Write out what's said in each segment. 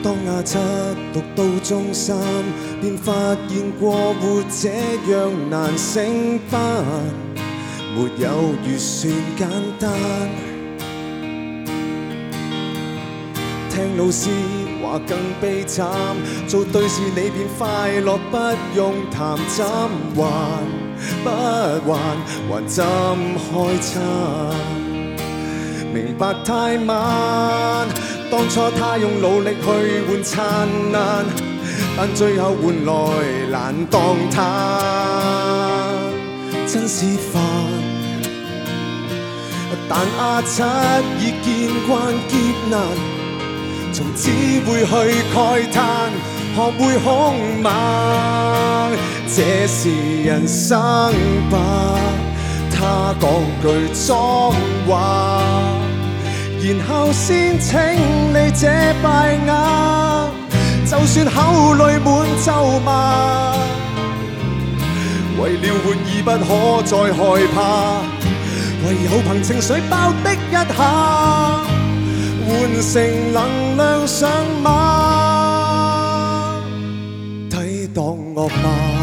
當亞七讀到中三，便發現過活這樣難升班，沒有預算簡單。聽老師話更悲慘，做對事你便快樂，不用談怎還不還怎開餐。明白太晚，當初他用努力去換燦爛，但最後換來難當嘆，真是煩。但阿七已見慣劫難，從只會去慨嘆，學會兇猛，這是人生吧。他講句髒話，然後先請你這敗額，就算口裏滿咒罵，為了活而不可再害怕，唯有憑情緒爆的一下，換成能量上馬，抵擋惡罵。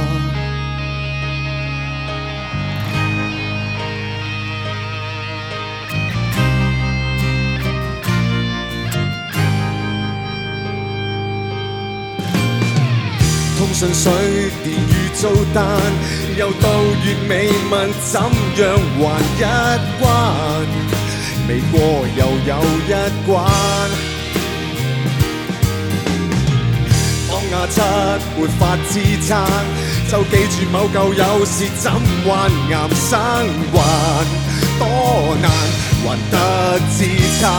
通訊水電與租單，又到月尾問怎樣還一關，未過又有一關。當亞七沒法支撐，就記住某舊有事怎還岩生還多難，還得支撐，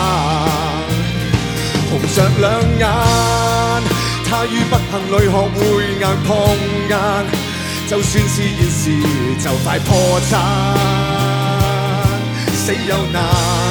紅着兩眼。他於不幸裏學會硬碰硬，就算是現時就快破產，死又難。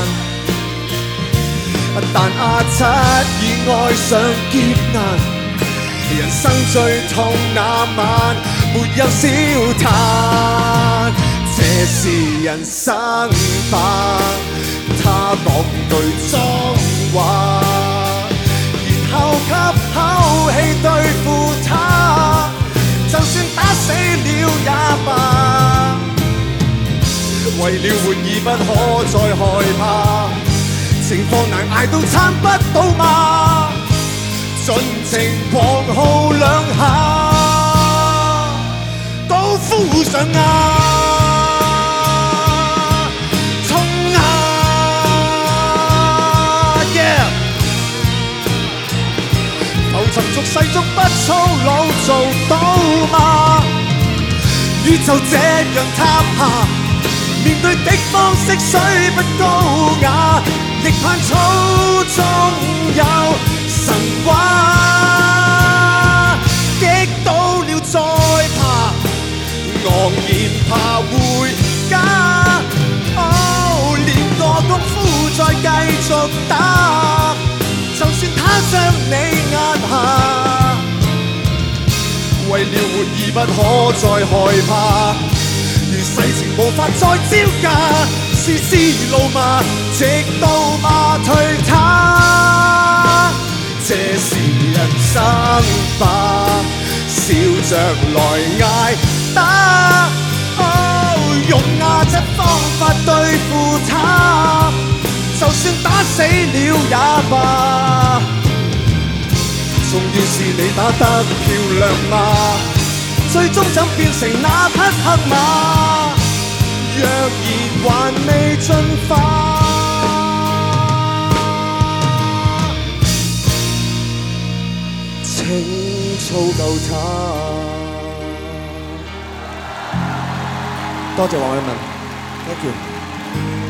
但阿七已愛上劫難，人生最痛那晚沒有燒炭，這是人生吧。他講句髒話，後吸口氣對付他，就算打死了也罷，為了活而不可再害怕，情況難捱到撐不到嗎？盡情狂號兩下，都敷上牙。沉俗世俗不粗魯做到嗎？宇宙這樣塌下，面對的方式雖不高雅，亦盼粗中有神話。擊倒了再爬，昂然爬回家。哦，練過功夫再繼續打。就算他將你壓下，為了活而不可再害怕，如世情無法再招架，絲絲怒罵，直到罵退他。這是人生吧，笑着來捱打。哦，用亞七方法對付他，就算打死了也罷，重要是你打得漂亮嗎？最終怎變成那匹黑馬？若然還未進化，請操夠它。多謝黃偉文 ，thank you。